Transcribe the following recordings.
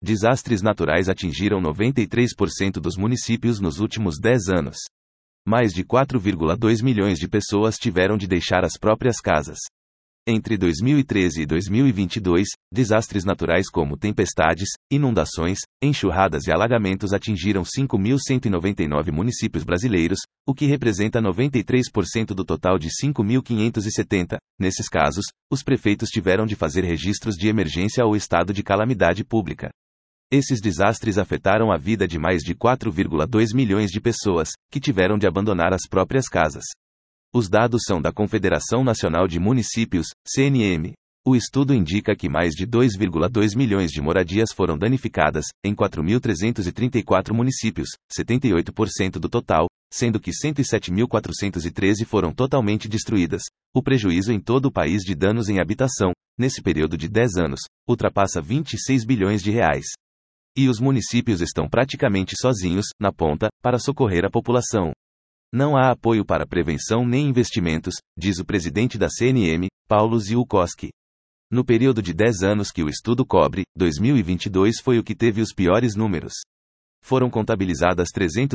desastres naturais atingiram 93% dos municípios nos últimos 10 anos. Mais de 4,2 milhões de pessoas tiveram de deixar as próprias casas. Entre 2013 e 2022, desastres naturais como tempestades, inundações, enxurradas e alagamentos atingiram 5.199 municípios brasileiros, o que representa 93% do total de 5.570. Nesses casos, os prefeitos tiveram de fazer registros de emergência ou estado de calamidade pública. Esses desastres afetaram a vida de mais de 4,2 milhões de pessoas, que tiveram de abandonar as próprias casas. Os dados são da Confederação Nacional de Municípios, CNM. O estudo indica que mais de 2,2 milhões de moradias foram danificadas, em 4.334 municípios, 78% do total, sendo que 107.413 foram totalmente destruídas. O prejuízo em todo o país de danos em habitação, nesse período de 10 anos, ultrapassa 26 bilhões de reais. E os municípios estão praticamente sozinhos, na ponta, para socorrer a população. Não há apoio para prevenção nem investimentos, diz o presidente da CNM, Paulo Ziulkowski. No período de 10 anos que o estudo cobre, 2022 foi o que teve os piores números. Foram contabilizadas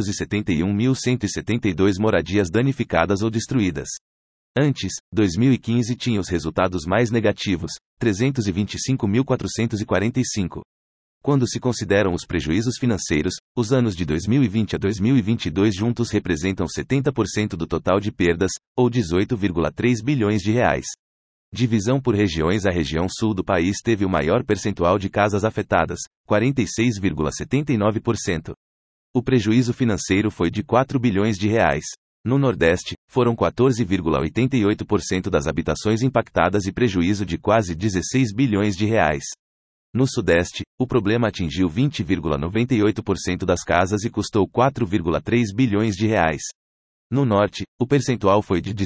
371.172 moradias danificadas ou destruídas. Antes, 2015 tinha os resultados mais negativos, 325.445. Quando se consideram os prejuízos financeiros, os anos de 2020 a 2022 juntos representam 70% do total de perdas, ou 18,3 bilhões de reais. Divisão por regiões: a região sul do país teve o maior percentual de casas afetadas, 46,79%. O prejuízo financeiro foi de 4 bilhões de reais. No Nordeste, foram 14,88% das habitações impactadas e prejuízo de quase 16 bilhões de reais. No Sudeste, o problema atingiu 20,98% das casas e custou 4,3 bilhões de reais. No Norte, o percentual foi de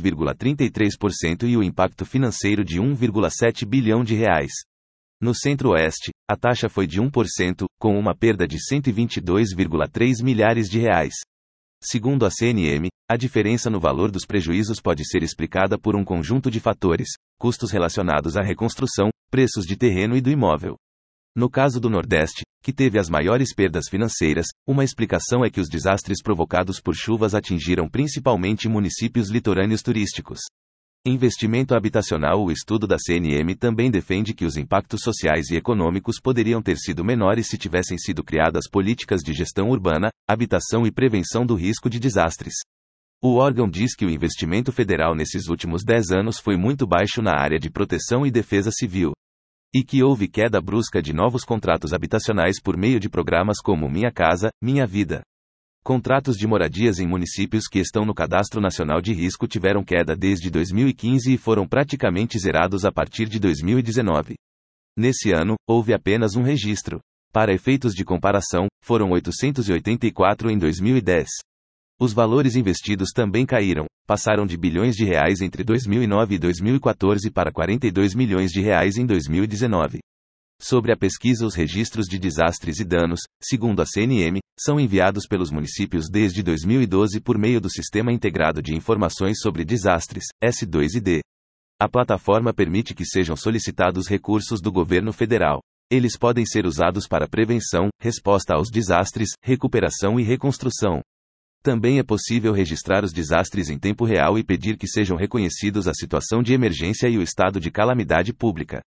16,33% e o impacto financeiro de 1,7 bilhão de reais. No Centro-Oeste, a taxa foi de 1%, com uma perda de 122,3 milhares de reais. Segundo a CNM, a diferença no valor dos prejuízos pode ser explicada por um conjunto de fatores: custos relacionados à reconstrução, preços de terreno e do imóvel. No caso do Nordeste, que teve as maiores perdas financeiras, uma explicação é que os desastres provocados por chuvas atingiram principalmente municípios litorâneos turísticos. Investimento habitacional: o estudo da CNM também defende que os impactos sociais e econômicos poderiam ter sido menores se tivessem sido criadas políticas de gestão urbana, habitação e prevenção do risco de desastres. O órgão diz que o investimento federal nesses últimos 10 anos foi muito baixo na área de proteção e defesa civil. E que houve queda brusca de novos contratos habitacionais por meio de programas como Minha Casa, Minha Vida. Contratos de moradias em municípios que estão no Cadastro Nacional de Risco tiveram queda desde 2015 e foram praticamente zerados a partir de 2019. Nesse ano, houve apenas um registro. Para efeitos de comparação, foram 884 em 2010. Os valores investidos também caíram, passaram de bilhões de reais entre 2009 e 2014 para 42 milhões de reais em 2019. Sobre a pesquisa, os registros de desastres e danos, segundo a CNM, são enviados pelos municípios desde 2012 por meio do Sistema Integrado de Informações sobre Desastres, S2ID. A plataforma permite que sejam solicitados recursos do governo federal. Eles podem ser usados para prevenção, resposta aos desastres, recuperação e reconstrução. Também é possível registrar os desastres em tempo real e pedir que sejam reconhecidos a situação de emergência e o estado de calamidade pública.